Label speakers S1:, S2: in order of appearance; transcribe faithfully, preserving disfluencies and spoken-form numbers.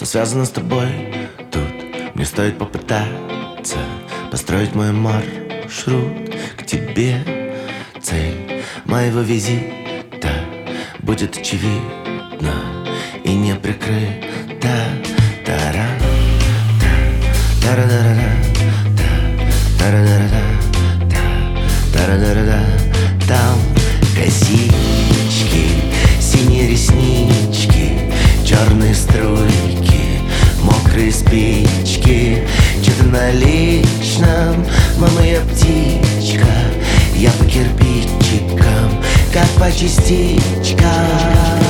S1: связано с тобой. Тут мне стоит попытаться построить мой маршрут к тебе. Цель моего визита будет очевидна и не прикрыта. Тара, тара-дара-да, тара-дара-да, тара-дара-да. Там косички, синие реснички, черные струйки, мокрые спички. Че-то на личном, мама, я птичка. Я по кирпичикам, как по частичкам.